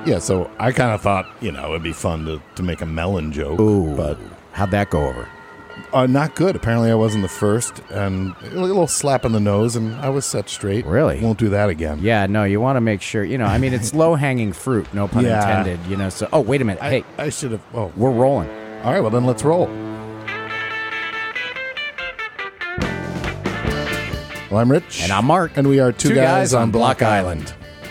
Yeah, so I kind of thought, it'd be fun to make a melon joke. Ooh, but how'd that go over? Not good. Apparently I wasn't the first, and a little slap in the nose, and I was set straight. Really? Won't do that again. Yeah, no, you want to make sure, it's low-hanging fruit, no pun Yeah. intended, so, oh, wait a minute, hey, I should have, we're rolling. All right, well then let's roll. Well, I'm Rich. And I'm Mark. And we are two guys on Block Island.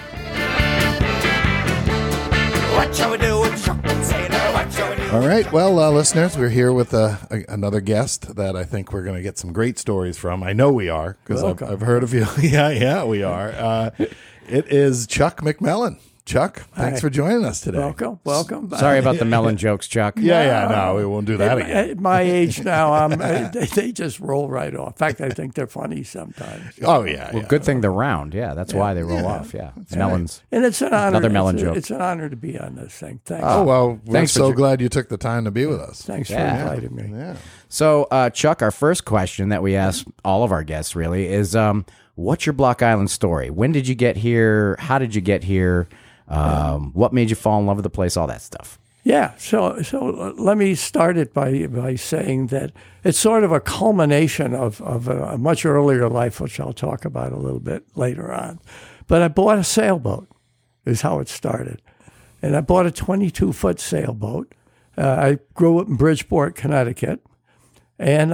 What shall we do with Chuck and Sailor? What shall we do? All right, well, listeners, we're here with another guest that I think we're going to get some great stories from. I know we are, because I've heard of you. yeah, we are. It is Chuck McMillan. Chuck, thanks for joining us today. Welcome. Sorry about the melon jokes, Chuck. No, we won't do that again. At my age now, they just roll right off. In fact, I think they're funny sometimes. Oh, yeah. Well, good thing they're round. Yeah, that's why they roll off. Yeah, melons. And it's an honor. Another melon joke. It's an honor to be on this thing. Thanks. Oh, well, we're Thanks so for glad you took the time to be with us. Thanks for inviting me. Yeah. So, Chuck, our first question that we ask all of our guests really is, what's your Block Island story? When did you get here? How did you get here? What made you fall in love with the place? All that stuff. Yeah. So let me start it by saying that it's sort of a culmination of a much earlier life, which I'll talk about a little bit later on. But I bought a sailboat, is how it started. And I bought a 22-foot sailboat. I grew up in Bridgeport, Connecticut. And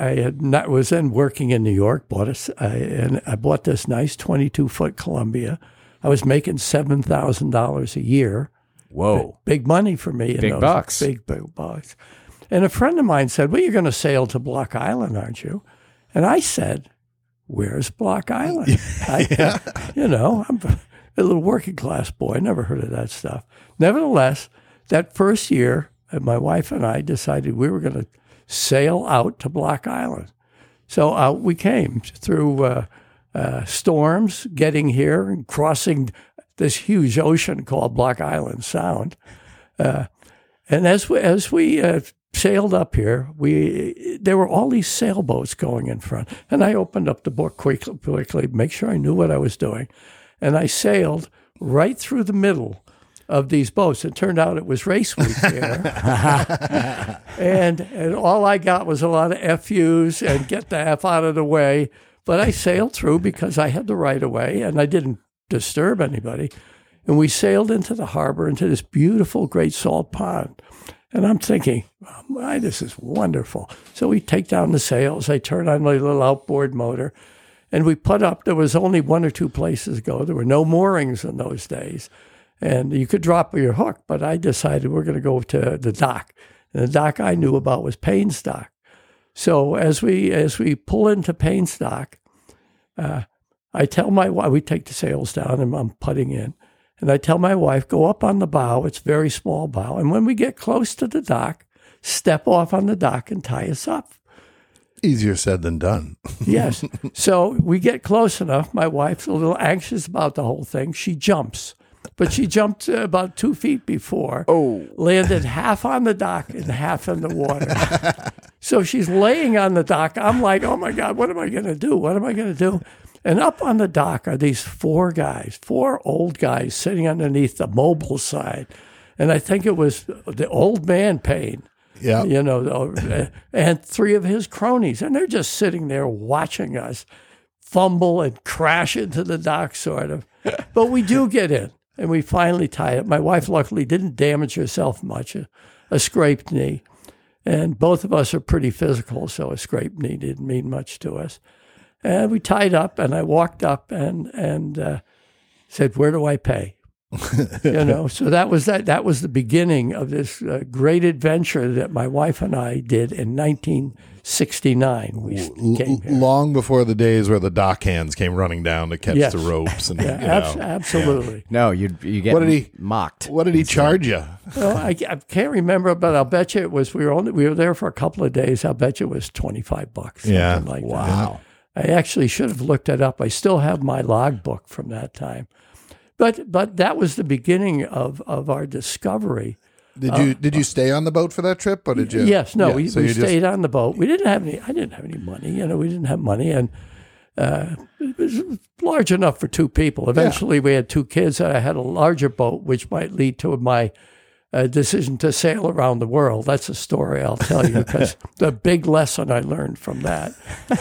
I was then working in New York, and I bought this nice 22-foot Columbia. I was making $7,000 a year. Whoa. Big money for me. Big bucks. Big bucks. And a friend of mine said, well, you're going to sail to Block Island, aren't you? And I said, where's Block Island? I'm a little working class boy. I never heard of that stuff. Nevertheless, that first year, my wife and I decided we were going to sail out to Block Island. So out we came through storms, getting here and crossing this huge ocean called Block Island Sound. And as we sailed up here, there were all these sailboats going in front. And I opened up the book quickly, make sure I knew what I was doing. And I sailed right through the middle of these boats. It turned out it was race week here. and all I got was a lot of FUs and get the F out of the way. But I sailed through because I had the right of way and I didn't disturb anybody. And we sailed into the harbor, into this beautiful Great Salt Pond. And I'm thinking, oh my, this is wonderful. So we take down the sails. I turn on my little outboard motor. And we put up, there was only one or two places to go. There were no moorings in those days. And you could drop your hook. But I decided we're going to go to the dock. And the dock I knew about was Payne's Dock. So as we pull into Payne's Dock, I tell my wife, we take the sails down and I'm putting in. And I tell my wife, go up on the bow. It's a very small bow. And when we get close to the dock, step off on the dock and tie us up. Easier said than done. Yes. So we get close enough. My wife's a little anxious about the whole thing. She jumps. But she jumped about 2 feet before. Oh. Landed half on the dock and half in the water. So she's laying on the dock. I'm like, oh, my God, what am I going to do? What am I going to do? And up on the dock are these four old guys sitting underneath the mobile side. And I think it was the old man Payne. Yeah. And three of his cronies. And they're just sitting there watching us fumble and crash into the dock, sort of. But we do get in. And we finally tie it. My wife luckily didn't damage herself much, a scraped knee. And both of us are pretty physical, so a scraped knee didn't mean much to us. And we tied up, and I walked up and said, where do I pay? So that was the beginning of this great adventure that my wife and I did in 1969. We came here. Long before the days where the dock hands came running down to catch the ropes. And, absolutely. Yeah. No, you get mocked. What did he charge you? Well, I can't remember, but I'll bet you it was, we were there for a couple of days. I'll bet you it was $25. Yeah. Like Wow. that. I actually should have looked it up. I still have my logbook from that time. But that was the beginning of our discovery. Did you stay on the boat for that trip, or did you? Yes, no. Yeah, we so stayed on the boat. I didn't have any money. We didn't have money, and It was large enough for two people. Eventually, we had two kids, and I had a larger boat, which might lead to my decision to sail around the world. That's a story I'll tell you, because the big lesson I learned from that.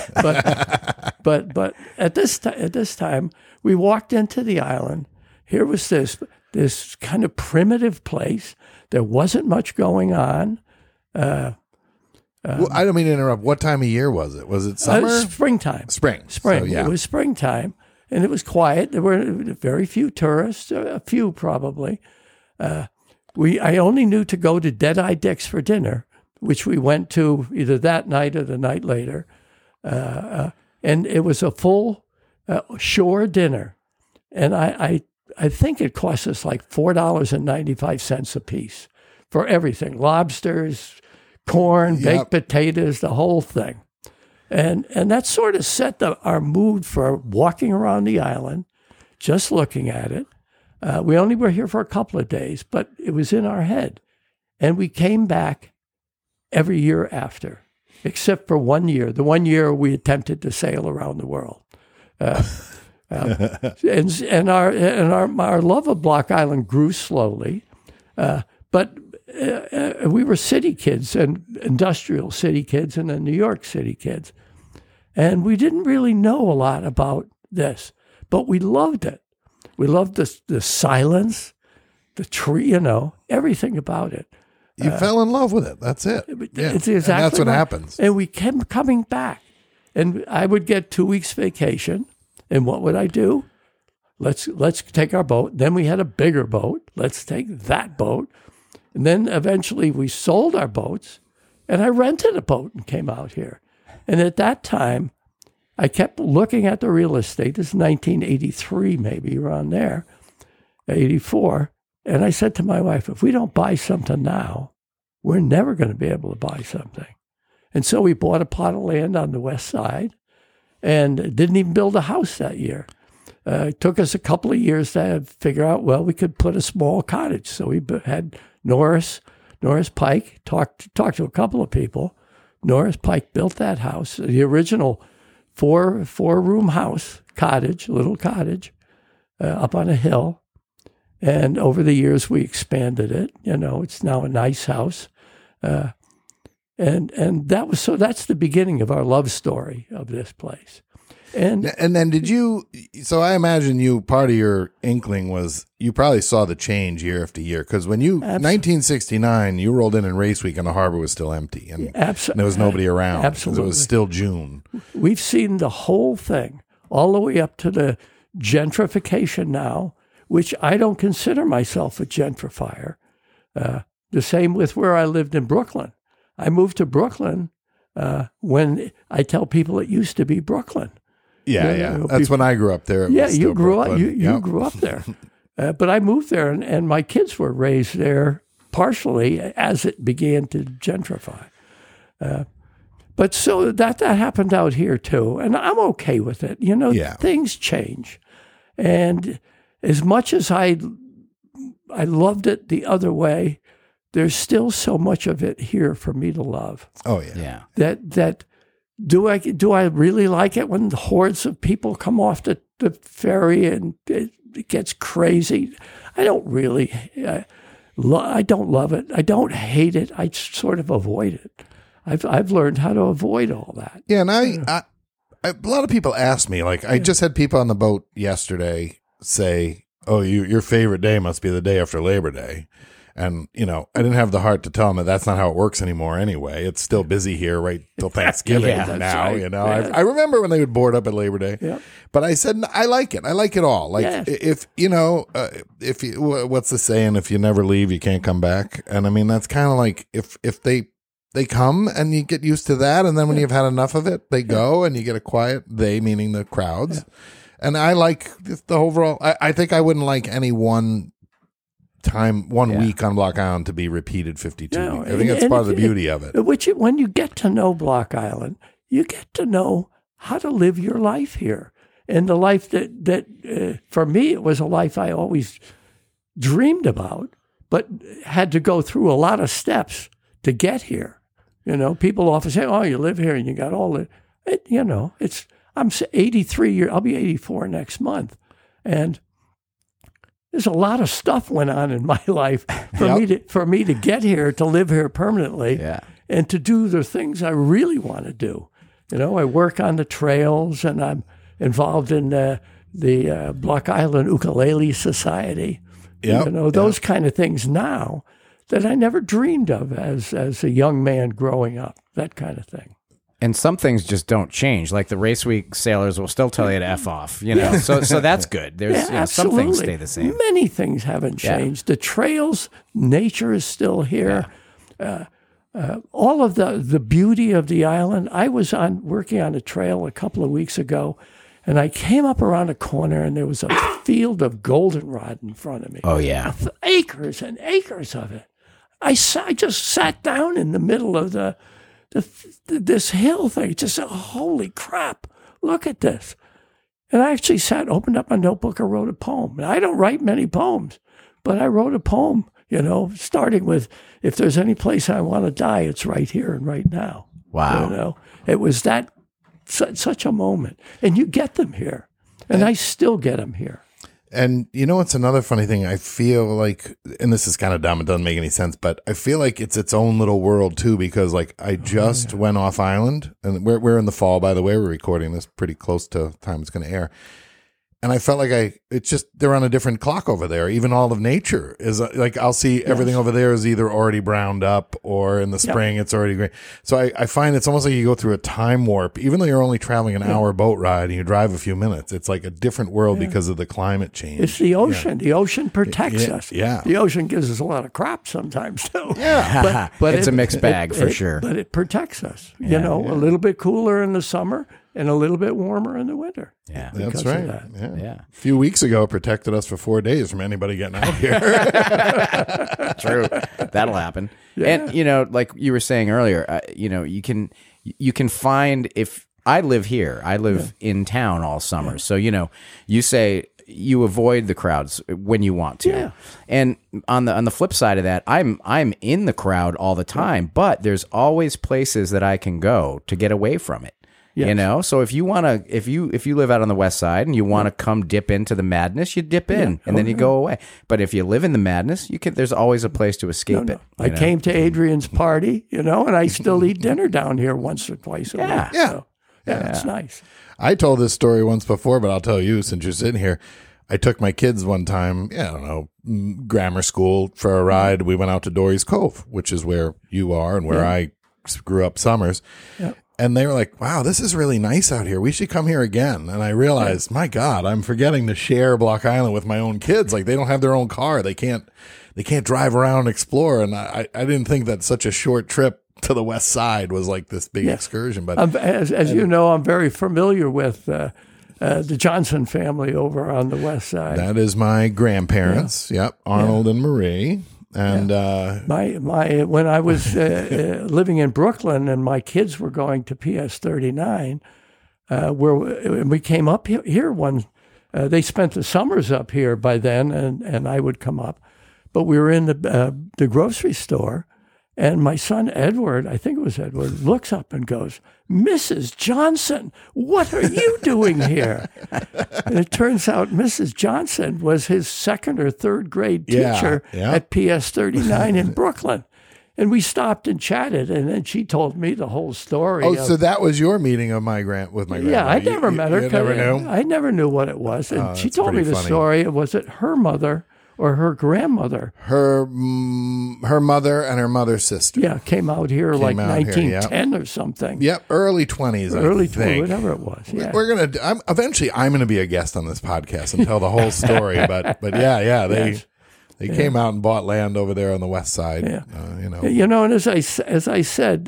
But at this time, we walked into the island. Here was this kind of primitive place. There wasn't much going on. Well, I don't mean to interrupt. What time of year was it? Was it summer? Springtime. Spring. Spring. So, yeah. It was springtime, and it was quiet. There were very few tourists, a few probably. I only knew to go to Dead-Eye Dick's for dinner, which we went to either that night or the night later. And it was a full shore dinner. And I think it cost us like $4.95 a piece for everything. Lobsters, corn, baked potatoes, the whole thing. And that sort of set our mood for walking around the island, just looking at it. We only were here for a couple of days, but it was in our head. And we came back every year after, except for 1 year. The 1 year we attempted to sail around the world. And our love of Block Island grew slowly. But we were city kids, and industrial city kids, and then New York City kids. And we didn't really know a lot about this, but we loved it. We loved the silence, the tree, everything about it. You fell in love with it. That's it. Yeah. It's exactly and that's what right. happens. And we kept coming back. And I would get 2 weeks vacation. And what would I do? Let's take our boat. Then we had a bigger boat. Let's take that boat. And then eventually we sold our boats, and I rented a boat and came out here. And at that time, I kept looking at the real estate. This is 1983, maybe around there, 84. And I said to my wife, if we don't buy something now, we're never going to be able to buy something. And so we bought a plot of land on the west side and didn't even build a house that year. It took us a couple of years to figure out, well, we could put a small cottage. So we had Norris Pike, talked to a couple of people. Norris Pike built that house, the original four-room house, little cottage, up on a hill. And over the years, we expanded it. It's now a nice house. And that's the beginning of our love story of this place. And then so I imagine part of your inkling was you probably saw the change year after year, because when 1969, you rolled in Race Week and the harbor was still empty and there was nobody around. Absolutely. It was still June. We've seen the whole thing all the way up to the gentrification now, which I don't consider myself a gentrifier. The same with where I lived in Brooklyn. I moved to Brooklyn when I tell people it used to be Brooklyn. Yeah. That's when I grew up there. You grew up. You grew up there, but I moved there, and my kids were raised there partially as it began to gentrify. But so that happened out here too, and I'm okay with it. Things change, and as much as I loved it the other way, there's still so much of it here for me to love. Oh yeah. That do I really like it when the hordes of people come off the ferry and it gets crazy? I don't really. I don't love it. I don't hate it. I sort of avoid it. I've learned how to avoid all that. Yeah, and I a lot of people ask me, like, I just had people on the boat yesterday say, "Oh, your favorite day must be the day after Labor Day." And, I didn't have the heart to tell them that that's not how it works anymore anyway. It's still busy here right till Thanksgiving now, right. Yeah. I remember when they would board up at Labor Day. Yeah. But I said, I like it. I like it all. Like, yes. if you, what's the saying? If you never leave, you can't come back. And I mean, that's kind of like if they come and you get used to that. And then when you've had enough of it, they go and you get a quiet, they meaning the crowds. Yeah. And I like the overall, I think I wouldn't like any one week on Block Island to be repeated 52 weeks. I think that's part of the beauty of it. When you get to know Block Island, you get to know how to live your life here. And the life that for me, it was a life I always dreamed about, but had to go through a lot of steps to get here. People often say, oh, you live here and you got all the, I'm 83 years. I'll be 84 next month, and there's a lot of stuff went on in my life for me to get here, to live here permanently, and to do the things I really want to do. You know, I work on the trails, and I'm involved in the Block Island Ukulele Society. Yep. You know, those kind of things now that I never dreamed of as a young man growing up. That kind of thing. And some things just don't change. Like the race week sailors will still tell you to F off, you know. So that's good. There's some things stay the same. Many things haven't changed. The trails, nature is still here. All of the beauty of the island. I was working on a trail a couple of weeks ago, and I came up around a corner, and there was a field of goldenrod in front of me. Oh, yeah. Acres and acres of it. I just sat down in the middle of this hill thing. Just said, holy crap, look at this. And I actually opened up my notebook and wrote a poem. And I don't write many poems, but I wrote a poem, you know, starting with, if there's any place I want to die, it's right here and right now. Wow. You know, it was such a moment. And you get them here. And I still get them here. And you know what's another funny thing? I feel like, and this is kind of dumb, it doesn't make any sense, but I feel like it's its own little world too, because like I just went off island, and we're in the fall, by the way. We're recording this pretty close to time it's going to air. And I felt like it's just, they're on a different clock over there. Even all of nature is like, I'll see everything over there is either already browned up, or in the spring it's already green. So I find it's almost like you go through a time warp, even though you're only traveling an hour boat ride and you drive a few minutes. It's like a different world because of the climate change. It's the ocean. The ocean protects us. Yeah. The ocean gives us a lot of crap sometimes too. Yeah. But it's a mixed bag for sure. But it protects us. You know, a little bit cooler in the summer and a little bit warmer in the winter. Yeah. That's right. That. Yeah. A few weeks ago, it protected us for 4 days from anybody getting out here. True. That'll happen. And, you know, like you were saying earlier, you know, you can find, if I live here, I live in town all summer. So, you know, you say you avoid the crowds when you want to. Yeah. And on the flip side of that, I'm in the crowd all the time, but there's always places that I can go to get away from it. Yes. You know, so if you want to, if you live out on the west side and you want to come dip into the madness, you dip in and then you go away. But if you live in the madness, there's always a place to escape it. I came to Adrian's party, you know, and I still eat dinner down here once or twice a week. Yeah. So, it's nice. I told this story once before, but I'll tell you since you're sitting here. I took my kids one time, I don't know, grammar school for a ride. We went out to Dory's Cove, which is where you are and where I grew up summers. Yep. And they were like, wow, this is really nice out here. We should come here again. And I realized, my God, I'm forgetting to share Block Island with my own kids. Like, they don't have their own car. They can't drive around and explore. And I didn't think that such a short trip to the west side was like this big excursion. But as you know, I'm very familiar with the Johnson family over on the west side. That is my grandparents. Yep. Arnold and Marie. And my when I was living in Brooklyn and my kids were going to PS 39, where we came up here one. They spent the summers up here by then, and I would come up. But we were in the grocery store, and my son Edward, I think it was Edward, looks up and goes, "Mrs. Johnson, what are you doing here?" And it turns out Mrs. Johnson was his second or third grade teacher at PS 39 in Brooklyn. And we stopped and chatted, and then she told me the whole story. Oh, so that was your meeting of my grandmother. Yeah, I never met her. You never knew? I never knew what it was. And she told me the story. Was it her mother or her grandmother? Her mother and her mother's sister. Yeah, came out here like 1910 or something. Yep, early 20s. Early 20s, whatever it was. Yeah, we're gonna. Eventually, I'm gonna be a guest on this podcast and tell the whole story. but yeah, they came out and bought land over there on the west side. Yeah. You know, and as I said,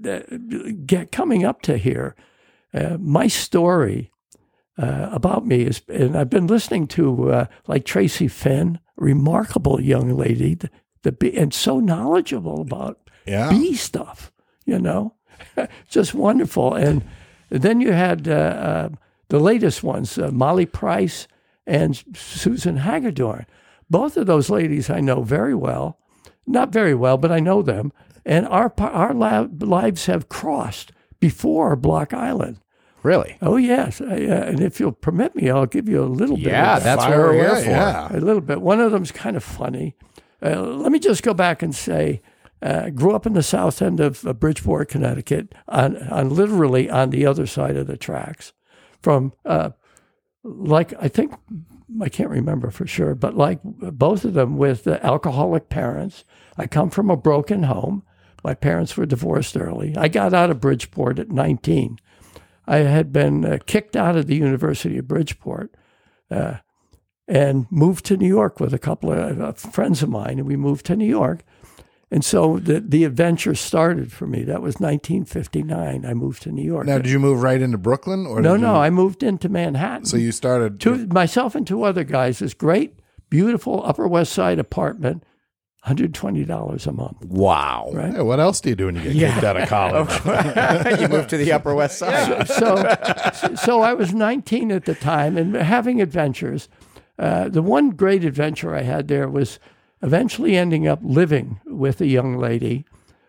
coming up to here, my story about me is, and I've been listening to like Tracy Finn, remarkable young lady, and so knowledgeable about bee stuff, you know, just wonderful. And then you had the latest ones, Molly Price and Susan Hagedorn. Both of those ladies I know very well, not very well, but I know them. And our lives have crossed before Block Island. Really? Oh, yes. And if you'll permit me, I'll give you a little bit. Yeah, of that's Fire what we're here away, for. yeah. a little bit. One of them's kind of funny. Let me just go back and say, grew up in the south end of Bridgeport, Connecticut, on literally on the other side of the tracks. From I think I can't remember for sure, but like both of them with alcoholic parents. I come from a broken home. My parents were divorced early. I got out of Bridgeport at 19. I had been kicked out of the University of Bridgeport and moved to New York with a couple of friends of mine, and we moved to New York. And so the adventure started for me. That was 1959. I moved to New York. Now, did you move right into Brooklyn? Or No, did you, I moved into Manhattan. So you started... Myself and two other guys, this great, beautiful Upper West Side apartment, $120 a month. Wow. Right? Hey, what else do you do when you get kicked out of college? You moved to the Upper West Side. So I was 19 at the time and having adventures. The one great adventure I had there was eventually ending up living with a young lady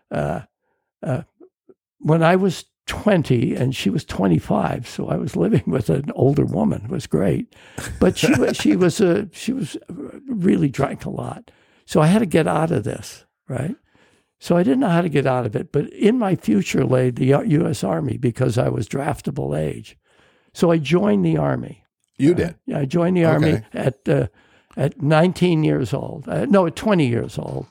when I was 20 and she was 25. So I was living with an older woman. It was great, but she was really drank a lot. So I had to get out of this, right? So I didn't know how to get out of it, but in my future lay the U.S. Army because I was draftable age. So I joined the Army. You did? Yeah, I joined the Army at 19 years old. At 20 years old.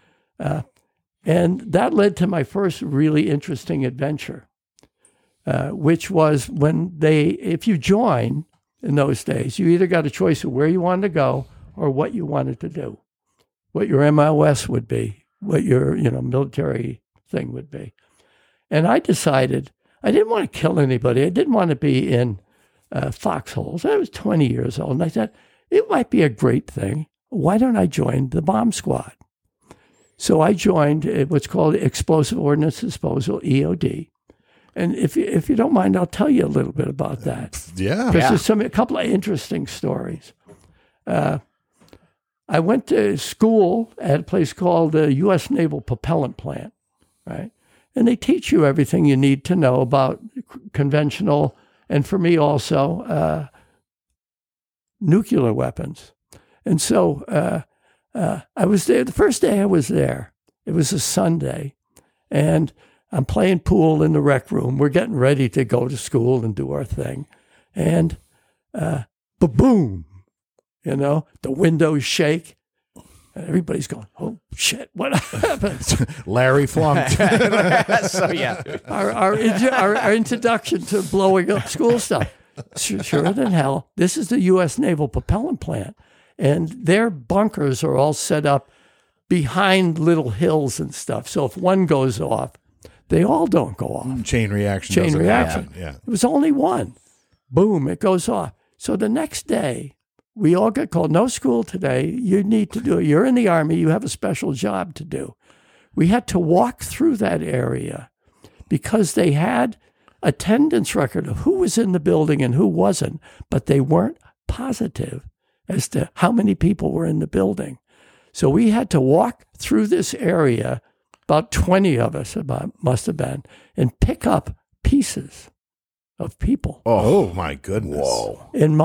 And that led to my first really interesting adventure, which was if you join in those days, you either got a choice of where you wanted to go or what you wanted to do, what your MOS would be, what your military thing would be. And I decided I didn't want to kill anybody. I didn't want to be in foxholes. I was 20 years old, and I thought, it might be a great thing. Why don't I join the bomb squad? So I joined what's called Explosive Ordnance Disposal, EOD. And if you don't mind, I'll tell you a little bit about that. Yeah. Because there's a couple of interesting stories. I went to school at a place called the U.S. Naval Propellant Plant, right? And they teach you everything you need to know about conventional, and for me also, nuclear weapons. And so I was there. The first day I was there, it was a Sunday, and I'm playing pool in the rec room. We're getting ready to go to school and do our thing. And ba-boom, the windows shake. And everybody's going, oh, shit, what happened? Larry flunked. So, yeah. Our introduction to blowing up school stuff. Sure than hell, this is the U.S. Naval Propellant Plant, and their bunkers are all set up behind little hills and stuff. So if one goes off, they all don't go off. Chain reaction. Chain doesn't reaction. happen. Yeah. It was only one. Boom, it goes off. So the next day, we all got called, no school today. You need to do it. You're in the Army. You have a special job to do. We had to walk through that area because they had attendance record of who was in the building and who wasn't, but they weren't positive as to how many people were in the building. So we had to walk through this area, about 20 of us must have been, and pick up pieces of people. Oh my goodness. Whoa.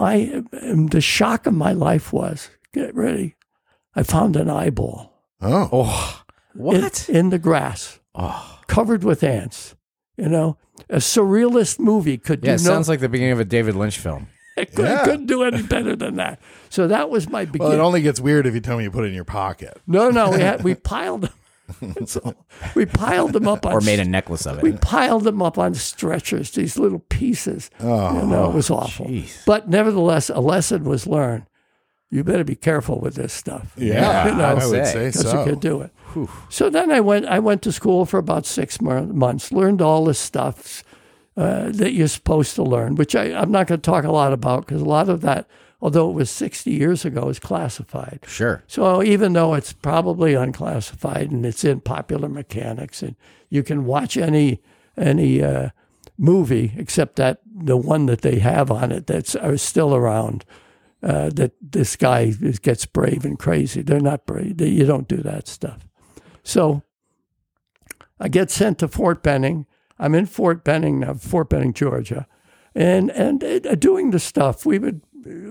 And the shock of my life was, get ready, I found an eyeball. Oh. What? In the grass, covered with ants. A surrealist movie could do Yeah, it sounds like the beginning of a David Lynch film. It couldn't do any better than that. So that was my Well, beginning. it only gets weird if you tell me you put it in your pocket. No, we piled them. We piled them up on Or made a necklace of We it. piled them up on stretchers, these little pieces. It was awful. Jeez. But nevertheless, a lesson was learned. You better be careful with this stuff. Yeah, I would say Because so. you could do it. So then I went to school for about 6 months, learned all this stuff that you're supposed to learn, which I'm not going to talk a lot about because a lot of that, although it was 60 years ago, is classified. Sure. So even though it's probably unclassified and it's in Popular Mechanics and you can watch any movie except that the one that they have on it that's still around, that this guy gets brave and crazy. They're not brave. You don't do that stuff. So I get sent to Fort Benning. I'm in Fort Benning now, Fort Benning, Georgia. and doing the stuff. We would,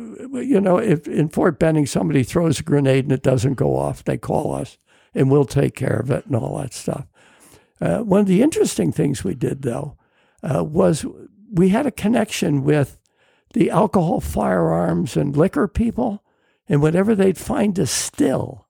if in Fort Benning somebody throws a grenade and it doesn't go off, they call us, and we'll take care of it and all that stuff. One of the interesting things we did, though, was we had a connection with the alcohol, firearms, and liquor people, and whatever they'd find to still,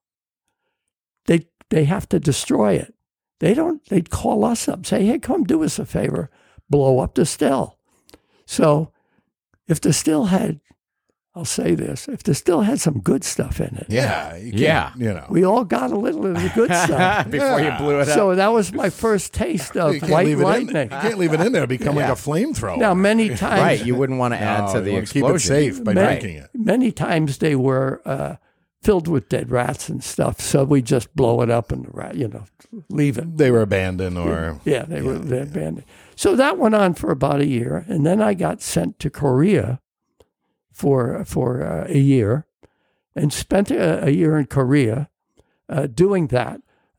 they have to destroy it. They'd call us up, say, hey, come do us a favor, blow up the still. So if the still had, I'll say this, if the still had some good stuff in it. Yeah. We all got a little of the good stuff. Before you blew it up. So that was my first taste of white lightning. You can't leave it in there. It'll become like a flamethrower. Now, many times. Right, you wouldn't want to add to the you explosion. keep it safe by drinking it. Many times they were filled with dead rats and stuff, so we just blow it up and leave it. They were abandoned or... They were abandoned. So that went on for about a year, and then I got sent to Korea for a year, and spent a year in Korea doing that.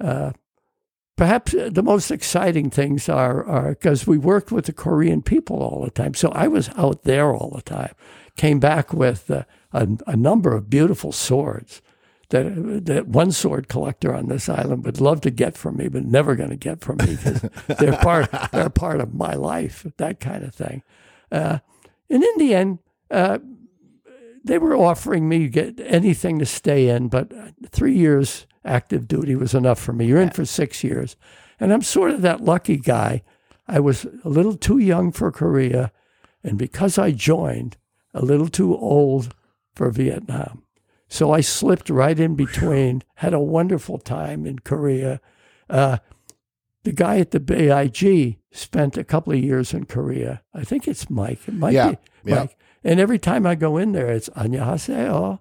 Perhaps the most exciting things are because we worked with the Korean people all the time. So I was out there all the time. Came back with a number of beautiful swords that one sword collector on this island would love to get from me, but never going to get from me because they're part of my life, that kind of thing. And in the end, they were offering me get anything to stay in, but 3 years active duty was enough for me. You're in for 6 years. And I'm sort of that lucky guy. I was a little too young for Korea, and because I joined, a little too old for Vietnam. So I slipped right in between, had a wonderful time in Korea. The guy at the BIG spent a couple of years in Korea. I think it's Mike. It might be Mike. And every time I go in there, it's 안녕하세요.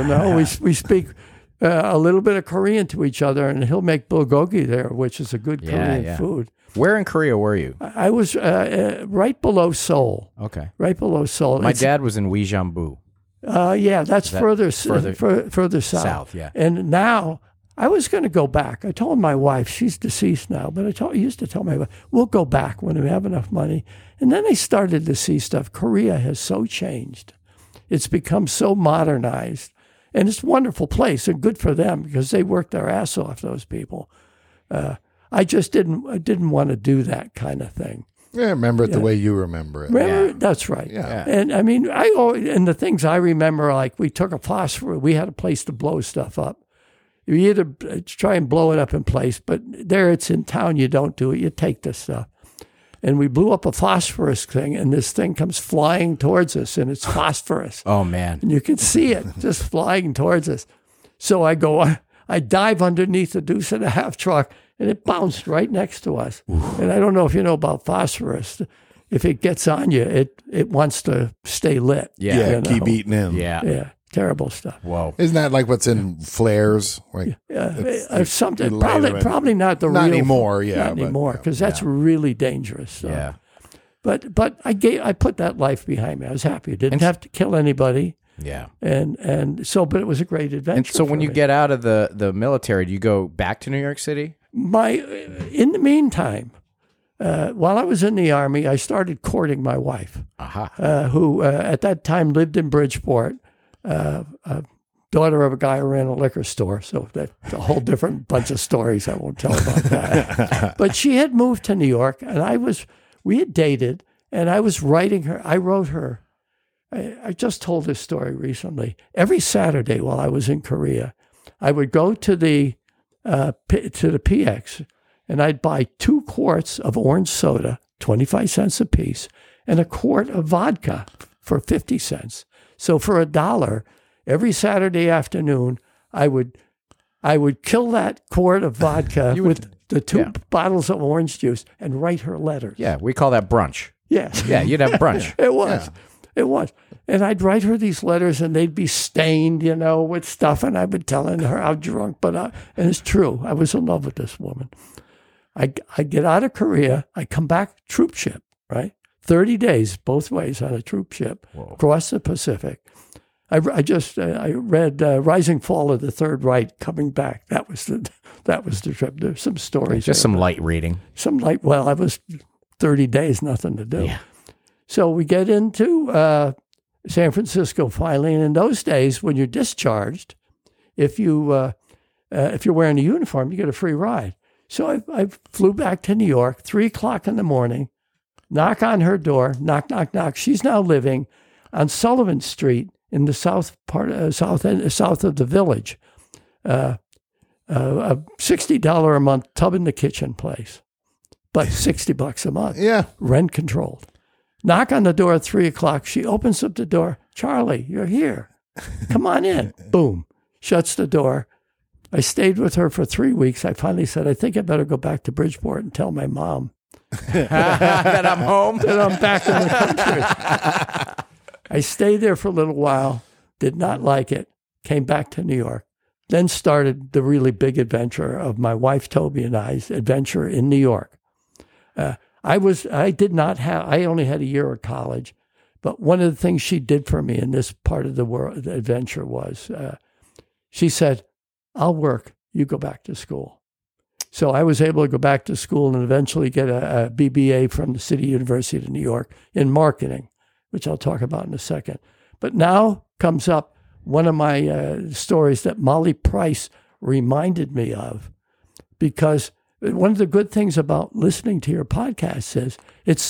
We speak a little bit of Korean to each other, and he'll make bulgogi there, which is a good Korean food. Where in Korea were you? I was right below Seoul. Okay. Right below Seoul. My dad was in Uijeonbu. That's further south. Yeah. And now I was going to go back. I told my wife, she's deceased now, but I used to tell my wife, we'll go back when we have enough money. And then I started to see stuff. Korea has so changed. It's become so modernized. And it's a wonderful place and good for them because they worked their ass off, those people. I just didn't want to do that kind of thing. Yeah, remember it the way you remember it. That's right. Yeah. And I mean, and the things I remember, like we took a phosphor, we had a place to blow stuff up. You either try and blow it up in place, but there it's in town, you don't do it, you take this stuff. And we blew up a phosphorus thing, and this thing comes flying towards us, and it's phosphorus. Oh, man. And you can see it just flying towards us. So I dive underneath the Deuce and a Half truck, and it bounced right next to us. Oof. And I don't know if you know about phosphorus. If it gets on you, it wants to stay lit. Yeah, keep eating in. Yeah, terrible stuff. Whoa. Isn't that like what's in flares? Like something probably not the not real. Anymore, not anymore, because that's really dangerous stuff. Yeah. But I put that life behind me. I was happy. I didn't have to kill anybody. Yeah. And so, but it was a great adventure. And so when you get out of the military, do you go back to New York City? In the meantime, while I was in the Army, I started courting my wife, who at that time lived in Bridgeport, daughter of a guy who ran a liquor store. So that's a whole different bunch of stories. I won't tell about that. But she had moved to New York, and we had dated, and I was writing her. I wrote her. I just told this story recently. Every Saturday while I was in Korea, I would go to the PX, and I'd buy 2 quarts of orange soda, 25 cents a piece, and a quart of vodka for 50 cents. So for $1, every Saturday afternoon, I would kill that quart of vodka with the 2 bottles of orange juice and write her letters. Yeah, we call that brunch. Yeah. Yeah, you'd have brunch. It was. Yeah. It was. And I'd write her these letters, and they'd be stained, with stuff, and I'd be telling her how drunk, and it's true. I was in love with this woman. I get out of Korea. I come back, troop ship, right? 30 days, both ways on a troop ship, across the Pacific. I read Rising Fall of the Third Reich coming back. That was the trip. There's some stories. Just some light reading. I was 30 days, nothing to do. Yeah. So we get into San Francisco finally, and in those days, when you're discharged, if you're wearing a uniform, you get a free ride. So I flew back to New York, 3:00 in the morning, knock on her door, knock, knock, knock. She's now living on Sullivan Street in the south of the Village. A $60 a month tub in the kitchen place, but $60 a month. Yeah. Rent controlled. Knock on the door at 3:00. She opens up the door. Charlie, you're here. Come on in. Boom. Shuts the door. I stayed with her for 3 weeks. I finally said, I think I better go back to Bridgeport and tell my mom that I'm home. that I'm back in the country. I stayed there for a little while, did not like it, came back to New York, then started the really big adventure of my wife, Toby, and I's adventure in New York. I only had a year of college, but one of the things she did for me in this part of the world, the adventure was, she said, I'll work, you go back to school. So I was able to go back to school and eventually get a BBA from the City University of New York in marketing, which I'll talk about in a second. But now comes up one of my stories that Molly Price reminded me of, because one of the good things about listening to your podcast is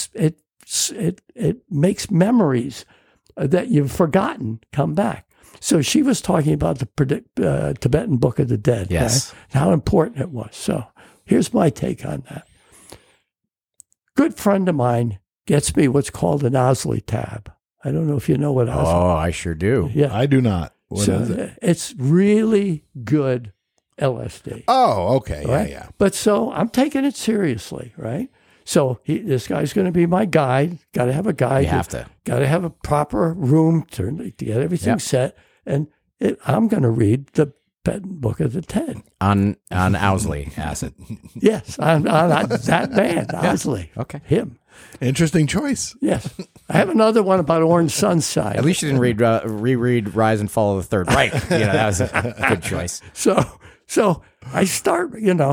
it makes memories that you've forgotten come back. So she was talking about the Tibetan Book of the Dead. Yes. Right? How important it was. So here's my take on that. Good friend of mine gets me what's called an Owsley tab. I don't know if you know what Owsley. Oh, I sure do. Yeah. I do not. What is it? It's really good LSD. Oh, okay. Right? Yeah. But so I'm taking it seriously, right? So this guy's going to be my guide. Got to have a guide. You have to. Got to have a proper room to get everything set. And I'm going to read the Tibetan Book of the Dead. On Owsley acid. Yes, on that man, Owsley. Okay. Him. Interesting choice. Yes. I have another one about Orange Sunside. At least you didn't reread Rise and Fall of the Third Reich. That was a good choice. So I start,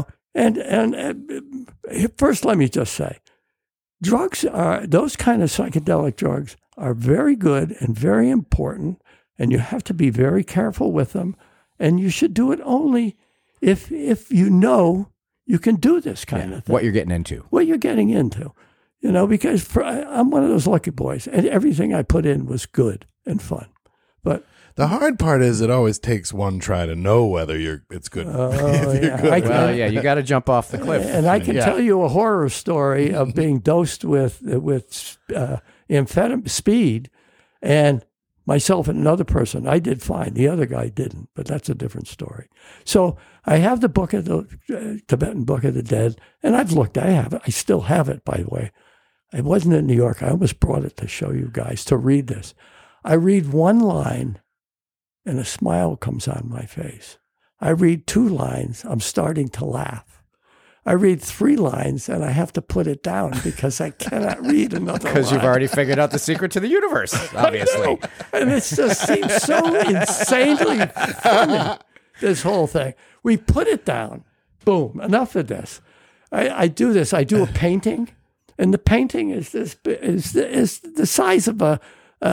and first let me just say, those kind of psychedelic drugs are very good and very important, and you have to be very careful with them, and you should do it only if you know you can do this kind of thing. What you're getting into. What you're getting into. Because I'm one of those lucky boys, and everything I put in was good and fun. But the hard part is it always takes one try to know whether it's good. If you're good. You got to jump off the cliff. And I can tell you a horror story of being dosed with amphetamine speed, and myself and another person. I did fine. The other guy didn't, but that's a different story. So I have the book of the Tibetan Book of the Dead, and I've looked. I have it. I still have it, by the way. I wasn't in New York. I almost brought it to show you guys to read this. I read one line, and a smile comes on my face. I read 2 lines. I'm starting to laugh. I read 3 lines, and I have to put it down because I cannot read another line. Because you've already figured out the secret to the universe, obviously. And it just seems so insanely funny, this whole thing. We put it down. Boom. Enough of this. I do this. I do a painting, and the painting is the size of a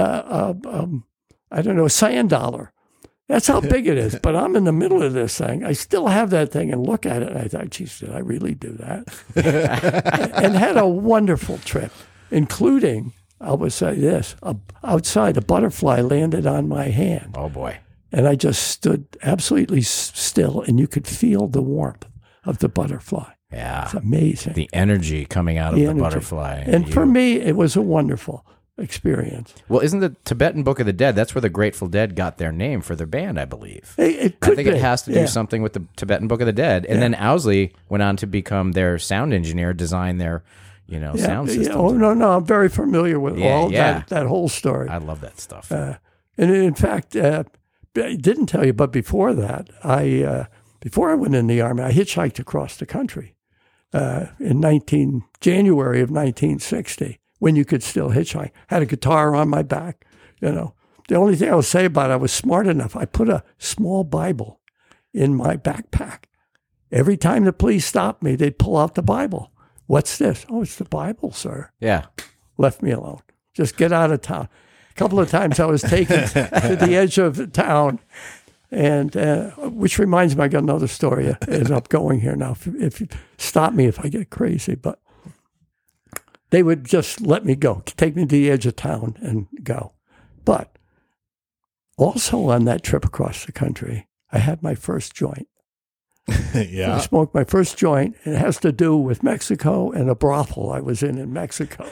sand dollar. That's how big it is. But I'm in the middle of this thing. I still have that thing and look at it, and I thought, geez, did I really do that? And had a wonderful trip, including, I would say this, outside a butterfly landed on my hand. Oh, boy. And I just stood absolutely still, and you could feel the warmth of the butterfly. Yeah. It's amazing. The energy coming out of the butterfly. And for me, it was a wonderful experience. Well, isn't the Tibetan Book of the Dead, that's where the Grateful Dead got their name for their band, I believe. It could I think it has to do something with the Tibetan Book of the Dead. And then Owsley went on to become their sound engineer, design their, sound systems. Oh, no, I'm very familiar with all that whole story. I love that stuff. And in fact, I didn't tell you, but before that, before I went in the Army, I hitchhiked across the country in January of 1960, when you could still hitchhike. Had a guitar on my back, The only thing I will say about it, I was smart enough. I put a small Bible in my backpack. Every time the police stopped me, they'd pull out the Bible. What's this? Oh, it's the Bible, sir. Yeah. Left me alone. Just get out of town. A couple of times I was taken to the edge of the town, and which reminds me, I got another story as I'm going here now. If you stop me if I get crazy, but they would just let me go, take me to the edge of town and go. But also on that trip across the country, I had my first joint. Yeah. I smoked my first joint. It has to do with Mexico and a brothel I was in Mexico.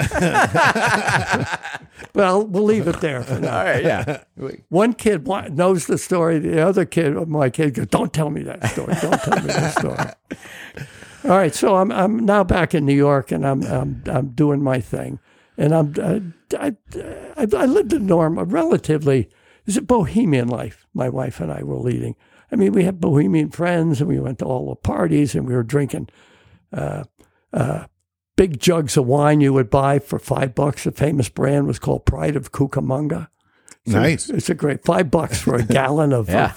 Well, we'll leave it there for now. All right, yeah. One kid knows the story. The other kid, my kid, goes, "Don't tell me that story. Don't tell me that story." All right, so I'm now back in New York, and I'm doing my thing, and I lived a relatively. It's a bohemian life. My wife and I were leading. I mean, we had bohemian friends, and we went to all the parties, and we were drinking big jugs of wine you would buy for $5. A famous brand was called Pride of Cucamonga. So Nice. It's a great $5 for a gallon of Yeah.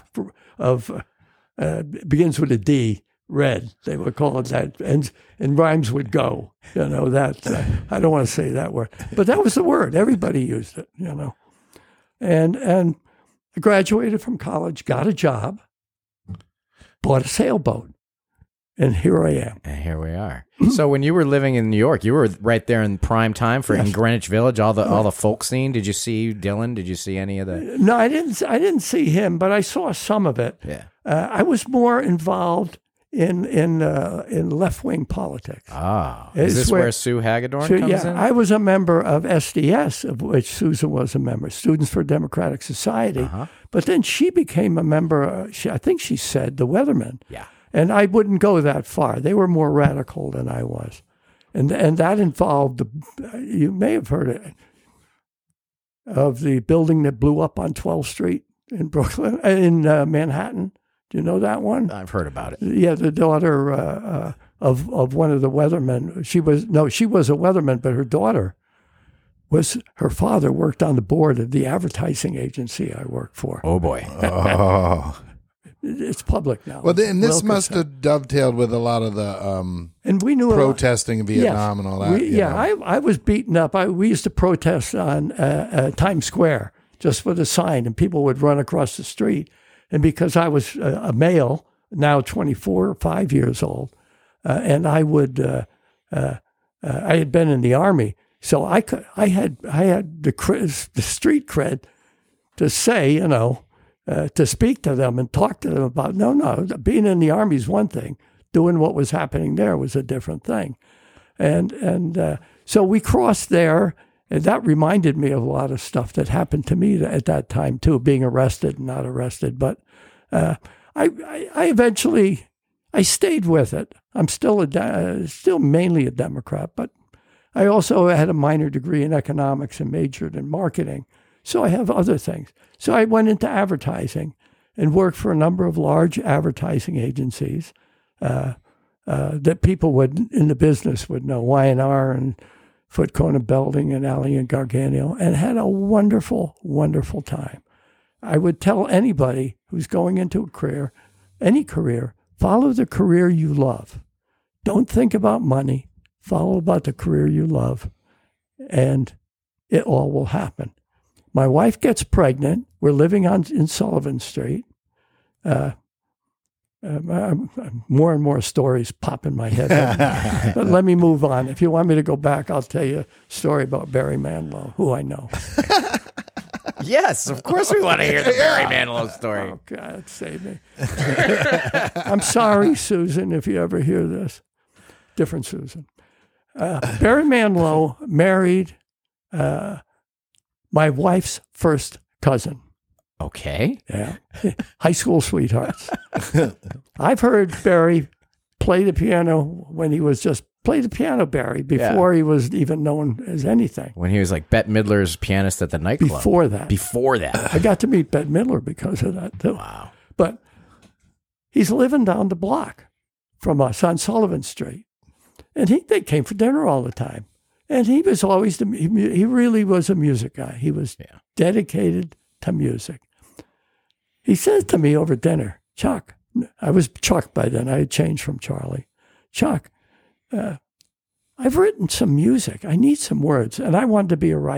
begins with a D. Red, they would call it that, and rhymes would go. You know that. I don't want to say that word, but that was the word. Everybody used it. You know, and I graduated from college, got a job, bought a sailboat, and here I am. And here we are. So when you were living in New York, you were right there in prime time for in Greenwich Village, all the folk scene. Did you see Dylan? Did you see any of the? No, I didn't see him, but I saw some of it. Yeah. I was more involved in left wing politics. Ah, It's is this where- where Sue Hagedorn So, comes yeah, in? I was a member of SDS, of which Susan was a member, Students for Democratic Society. Uh-huh. But then she became a member, I think she said, the Weathermen. Yeah. And I wouldn't go that far. They were more radical than I was. And that involved, you may have heard it, of the building that blew up on 12th Street in Brooklyn, in Manhattan. Do you know that one? I've heard about it. Yeah, the daughter of one of the weathermen. She was a weatherman, but her father worked on the board of the advertising agency I worked for. Oh boy. Oh. It's public now. Well, and this Wilkes must had- have dovetailed with a lot of the and we knew a lot- protesting in Vietnam and all that. you know. I was beaten up. We used to protest on Times Square just with a sign, and people would run across the street. And because I was a male, now 24 or 5 years old, and I had been in the Army, so I had the street cred to say, to speak to them and talk to them about, no, being in the Army is one thing. Doing what was happening there was a different thing. And so we crossed there, and that reminded me of a lot of stuff that happened to me at that time, too, being arrested and not arrested. But I eventually stayed with it. I'm still still mainly a Democrat, but I also had a minor degree in economics and majored in marketing. So I have other things. So I went into advertising and worked for a number of large advertising agencies that people in the business would know, Y&R and Foote Cone Belding and Alley and Garganio, and had a wonderful, wonderful time. I would tell anybody who's going into a career, any career, follow the career you love. Don't think about money. Follow about the career you love, and it all will happen. My wife gets pregnant. We're living in Sullivan Street. More and more stories pop in my head. But let me move on. If you want me to go back, I'll tell you a story about Barry Manilow, who I know. Yes, of course we want to hear the Barry Manilow story. Oh, God, save me. I'm sorry, Susan, if you ever hear this. Different Susan. Barry Manilow married my wife's first cousin. Okay. Yeah. High school sweethearts. I've heard Barry play the piano when he was just play the piano, Barry, before he was even known as anything. When he was like Bette Midler's pianist at the nightclub. Before that. Before that. I got to meet Bette Midler because of that, too. Wow. But he's living down the block from us on Sullivan Street. And they came for dinner all the time. And he was always, he really was a music guy. He was dedicated to music. He says to me over dinner, Chuck, I was Chuck by then. I had changed from Charlie. Chuck, I've written some music. I need some words. And I wanted to be a writer.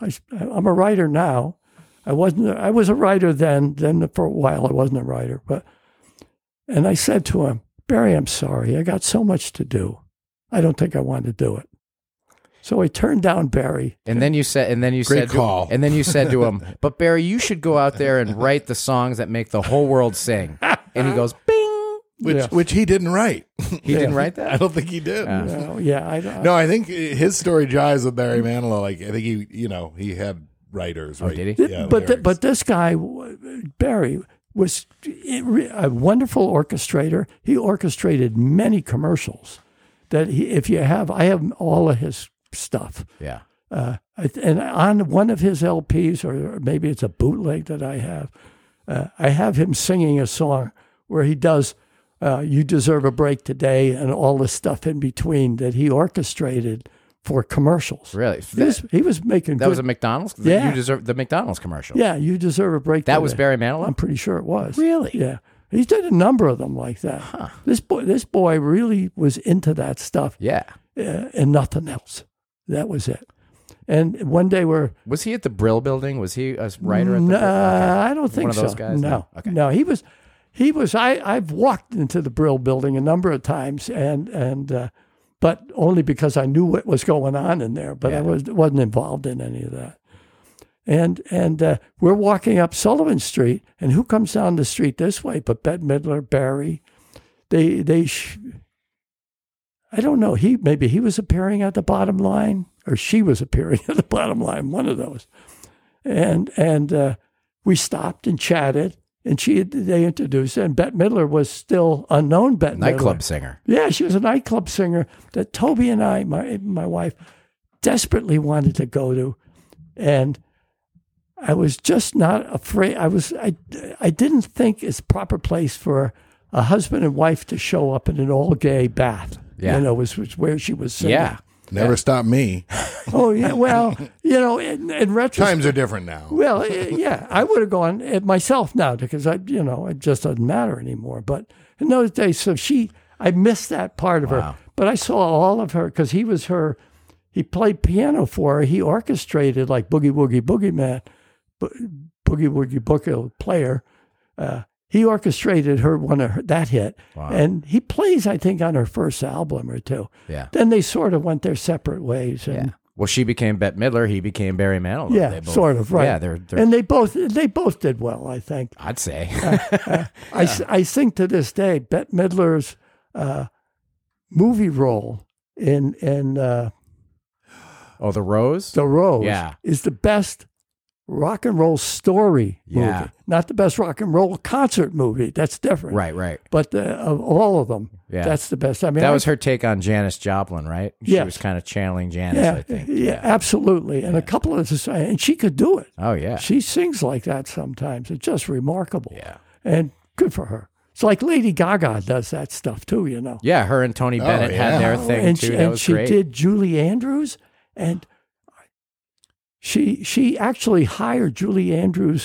I'm a writer now. I was a writer then. Then for a while I wasn't a writer. And I said to him, Barry, I'm sorry. I got so much to do. I don't think I want to do it. So I turned down Barry. And then you said to him, but Barry, you should go out there and write the songs that make the whole world sing. And he goes, bing. Which he didn't write. He didn't write that? I don't think he did. I think his story jives with Barry Manilow. Like I think he had writers. Right? Did he? Yeah, but this guy, Barry, was a wonderful orchestrator. He orchestrated many commercials. I have all of his stuff. Yeah. And on one of his LPs, or maybe it's a bootleg that I have him singing a song where he does You Deserve a Break Today and all the stuff in between that he orchestrated for commercials. Really? He was making that was a McDonald's? Yeah. You Deserve the McDonald's commercial. Yeah, You Deserve a Break Today. That was Barry Manilow? I'm pretty sure it was. Really? Yeah. He did a number of them like that. Huh. This boy really was into that stuff. Yeah. And nothing else. That was it. And one day was he at the Brill Building? Was he a writer at the Brill? Okay. I don't think One of those guys? No. Okay. No, he was. I've walked into the Brill Building a number of times, and but only because I knew what was going on in there. But I wasn't involved in any of that. And we're walking up Sullivan Street, and who comes down the street this way but Bette Midler, Barry? I don't know. Maybe he was appearing at the Bottom Line, or she was appearing at the Bottom Line, one of those. And we stopped and chatted, and they introduced her, and Bette Midler was still unknown. Bette Nightclub Midler. singer. Yeah, she was a nightclub singer that Toby and I, my wife, desperately wanted to go to, and I was just not afraid. I didn't think it's a proper place for a husband and wife to show up in an all-gay bath. Yeah. Was where she was singing. Yeah. Never stopped me. Oh, yeah. Well, in retrospect. Times are different now. Well, yeah. I would have gone myself now because it just doesn't matter anymore. But in those days, so I missed that part of her. But I saw all of her because he played piano for her. He orchestrated like Boogie Woogie Boogie Man, Boogie Woogie Boogie Player. He orchestrated that hit, and he plays, I think, on her first album or two. Yeah. Then they sort of went their separate ways. And, Yeah. Well, she became Bette Midler. He became Barry Manilow. Yeah, sort of, right. Yeah, they're and they both did well, I think. I'd say. I think to this day, Bette Midler's movie role in The Rose? The Rose Yeah. is the best rock and roll story movie. Not the best rock and roll concert movie. That's different. Right. But of all of them, that's the best. I mean, that was her take on Janis Joplin, right? She Yes. was kind of channeling Janis, I think. Yeah, absolutely. And a couple of and she could do it. Oh, yeah. She sings like that sometimes. It's just remarkable. Yeah. And good for her. It's like Lady Gaga does that stuff too, Yeah, her and Tony Bennett had their thing and too. That was she great. did Julie Andrews, and she actually hired Julie Andrews'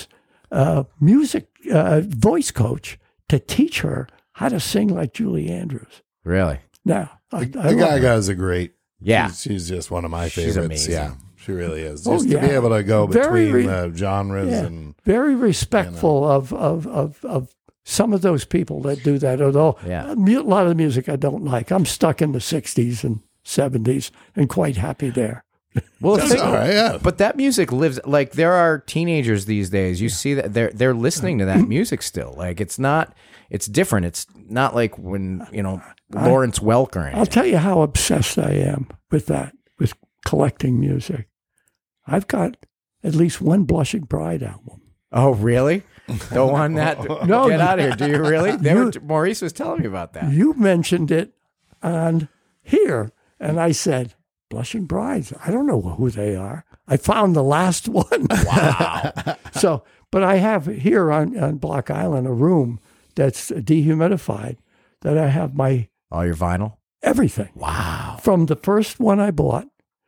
voice coach to teach her how to sing like Julie Andrews. Really? Now, The Gaga is a great. Yeah. She's just one of my She's favorites. amazing. Yeah, she really is. Oh, Just to be yeah. able to go Very between genres and very respectful of some of those people that do that. Although a lot of the music I don't like. I'm stuck in the 60s and 70s and quite happy there. Well, That's all right, yeah. But that music lives. Like there are teenagers these days. You see that they're listening to that music still. Like it's not. It's different. It's not like when Lawrence Welk or anything. I'll tell you how obsessed I am with that, with collecting music. I've got at least one Blushing Bride album. Oh, really? The one that No, get out of here. Do you really? Maurice was telling me about that. You mentioned it on here, and I said, Blushing Brides. I don't know who they are. I found the last one. Wow. But I have here on Block Island a room that's dehumidified that I have All your vinyl? everything. Wow. From the first one I bought,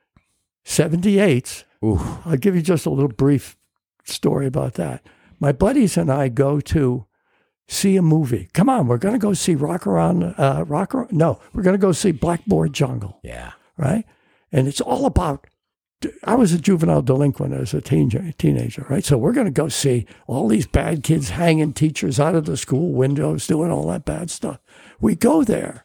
78s. Ooh. I'll give you just a little brief story about that. My buddies and I go to see a movie. Come on, we're going to go see we're going to go see Blackboard Jungle. Yeah. Right? And it's all about I was a juvenile delinquent as a teenager, right? So we're going to go see all these bad kids hanging teachers out of the school windows, doing all that bad stuff. We go there.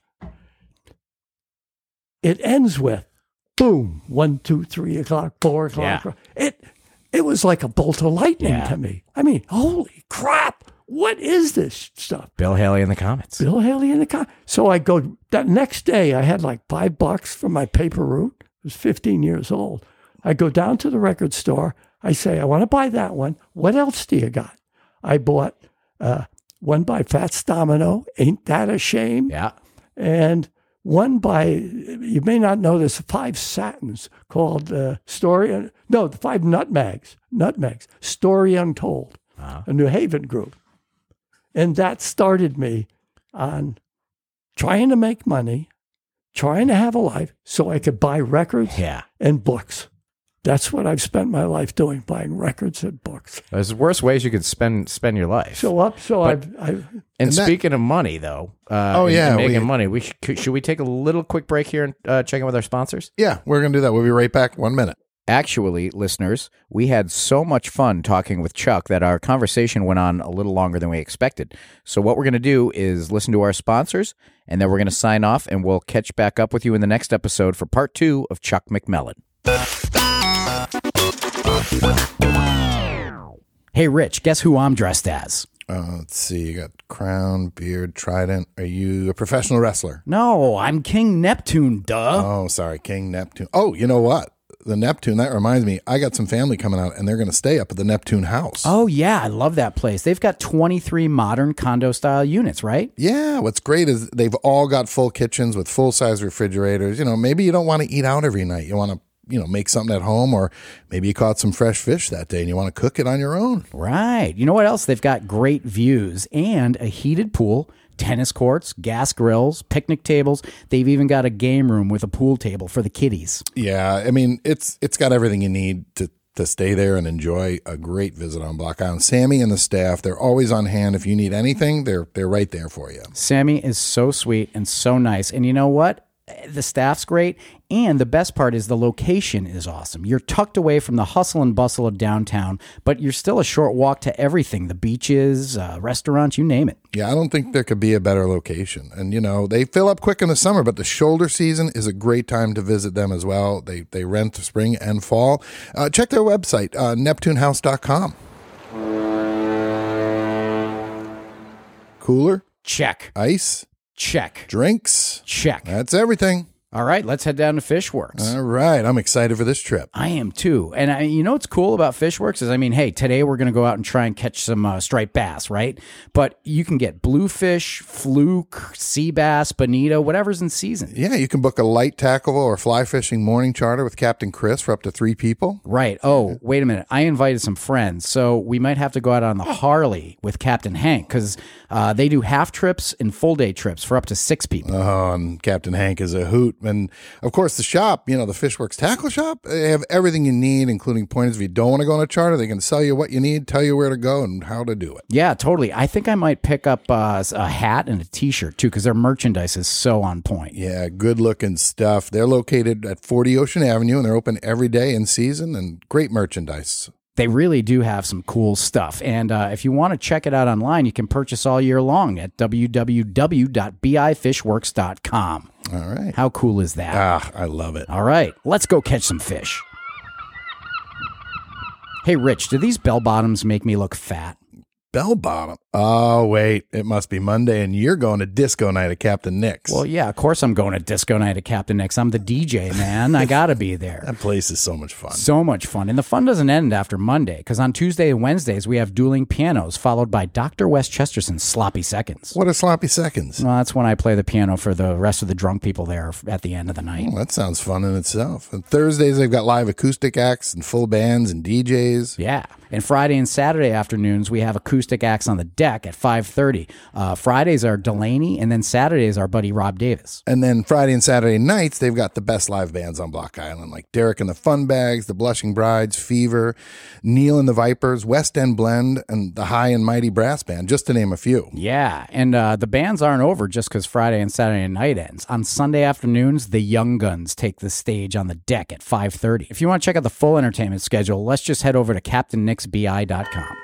It ends with, boom, 1, 2, 3 o'clock, 4 o'clock. Yeah. It was like a bolt of lightning Yeah. to me. I mean, holy crap. What is this stuff? Bill Haley in the comments. Bill Haley in the car. So I go, that next day, I had like $5 for my paper route. I was 15 years old. I go down to the record store. I say, I want to buy that one. What else do you got? I bought one by Fats Domino, Ain't That a Shame? Yeah. And one by, you may not know this, 5 Satins called the 5 Nutmegs, Story Untold, a New Haven group. And that started me on trying to make money, trying to have a life so I could buy records and books. That's what I've spent my life doing, buying records and books. There's worse ways you could spend your life. And speaking of money, though, making money, should we take a little quick break here and check in with our sponsors? Yeah, we're going to do that. We'll be right back. 1 minute. Actually, listeners, we had so much fun talking with Chuck that our conversation went on a little longer than we expected. So what we're going to do is listen to our sponsors, and then we're going to sign off, and we'll catch back up with you in the next episode for part 2 of Chuck McMullen. Hey, Rich, guess who I'm dressed as? Let's see. You got crown, beard, trident. Are you a professional wrestler? No, I'm King Neptune, duh. Oh, sorry. King Neptune. Oh, you know what? The Neptune, that reminds me, I got some family coming out, and they're going to stay up at the Neptune house. Oh, yeah, I love that place. They've got 23 modern condo-style units, right? Yeah, what's great is they've all got full kitchens with full-size refrigerators. You know, maybe you don't want to eat out every night. You want to, make something at home, or maybe you caught some fresh fish that day and you want to cook it on your own. Right. You know what else? They've got great views and a heated pool, tennis courts, gas grills, picnic tables. They've even got a game room with a pool table for the kiddies. Yeah, I mean, it's got everything you need to stay there and enjoy a great visit on Block Island. Sammy and the staff, they're always on hand. If you need anything, they're right there for you. Sammy is so sweet and so nice. And you know what? The staff's great, and the best part is the location is awesome. You're tucked away from the hustle and bustle of downtown, but you're still a short walk to everything, the beaches, restaurants, you name it. Yeah, I don't think there could be a better location. And, they fill up quick in the summer, but the shoulder season is a great time to visit them as well. They rent spring and fall. Check their website, neptunehouse.com. Cooler? Check. Ice? Check. Drinks? Check. That's everything. All right, let's head down to Fishworks. All right, I'm excited for this trip. I am too. And you know what's cool about Fishworks is, hey, today we're going to go out and try and catch some striped bass, right? But you can get bluefish, fluke, sea bass, bonito, whatever's in season. Yeah, you can book a light tackle or fly fishing morning charter with Captain Chris for up to 3 people. Right. Oh, wait a minute. I invited some friends, so we might have to go out on the Harley with Captain Hank because they do half trips and full day trips for up to 6 people. Oh, and Captain Hank is a hoot. And, of course, the shop, the Fishworks Tackle Shop, they have everything you need, including pointers. If you don't want to go on a charter, they can sell you what you need, tell you where to go, and how to do it. Yeah, totally. I think I might pick up a hat and a T-shirt, too, because their merchandise is so on point. Yeah, good-looking stuff. They're located at 40 Ocean Avenue, and they're open every day in season, and great merchandise. They really do have some cool stuff. And if you want to check it out online, you can purchase all year long at www.bifishworks.com. All right. How cool is that? I love it. All right, let's go catch some fish. Hey, Rich, do these bell bottoms make me look fat? Bell bottom. Oh, wait. It must be Monday, and you're going to disco night at Captain Nick's. Well, yeah, of course I'm going to disco night at Captain Nick's. I'm the DJ, man. I got to be there. That place is so much fun. So much fun. And the fun doesn't end after Monday, because on Tuesday and Wednesdays, we have dueling pianos, followed by Dr. Wes Chesterson's Sloppy Seconds. What are Sloppy Seconds? Well, that's when I play the piano for the rest of the drunk people there at the end of the night. Oh, that sounds fun in itself. And Thursdays, they've got live acoustic acts and full bands and DJs. Yeah. And Friday and Saturday afternoons, we have acoustic acoustic acts on the deck at 5:30. Fridays are Delaney, and then Saturdays are buddy Rob Davis. And then Friday and Saturday nights, they've got the best live bands on Block Island, like Derek and the Fun Bags, the Blushing Brides, Fever, Neil and the Vipers, West End Blend, and the High and Mighty Brass Band, just to name a few. Yeah, and the bands aren't over just because Friday and Saturday night ends. On Sunday afternoons, the Young Guns take the stage on the deck at 5:30. If you want to check out the full entertainment schedule, let's just head over to CaptainNicksBI.com.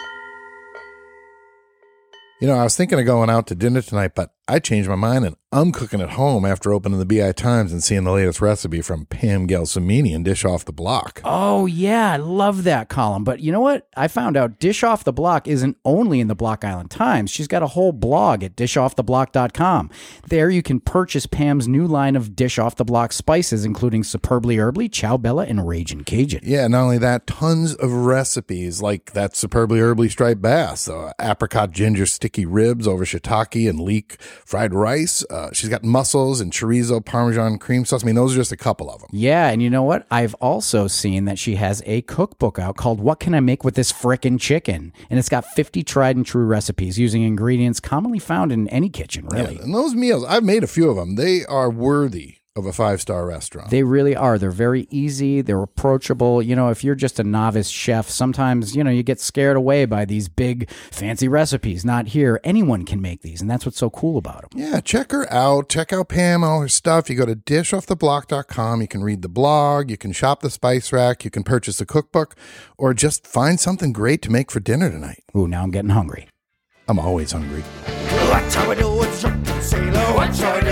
You know, I was thinking of going out to dinner tonight, but I changed my mind and I'm cooking at home after opening the BI Times and seeing the latest recipe from Pam Gelsomini and Dish Off the Block. Oh, yeah, I love that column. But you know what? I found out Dish Off the Block isn't only in the Block Island Times. She's got a whole blog at dishofftheblock.com. There you can purchase Pam's new line of Dish Off the Block spices, including Superbly Herbly, Chow Bella, and Ragin' Cajun. Yeah, not only that, tons of recipes like that Superbly Herbly striped bass, apricot ginger sticky ribs over shiitake and leek fried rice. She's got mussels and chorizo, Parmesan cream sauce. I mean, those are just a couple of them. Yeah, and you know what? I've also seen that she has a cookbook out called What Can I Make with This Frickin' Chicken? And it's got 50 tried and true recipes using ingredients commonly found in any kitchen, really. Yeah, and those meals, I've made a few of them. They are worthy of a 5-star restaurant. They really are. They're very easy. They're approachable. You know, if you're just a novice chef, sometimes, you know, you get scared away by these big fancy recipes. Not here. Anyone can make these, and that's what's so cool about them. Yeah, check her out. Check out Pam, all her stuff. You go to dishofftheblock.com. You can read the blog. You can shop the spice rack. You can purchase a cookbook, or just find something great to make for dinner tonight. Ooh, now I'm getting hungry. I'm always hungry. What shall we do with drunken sailor? What shall we do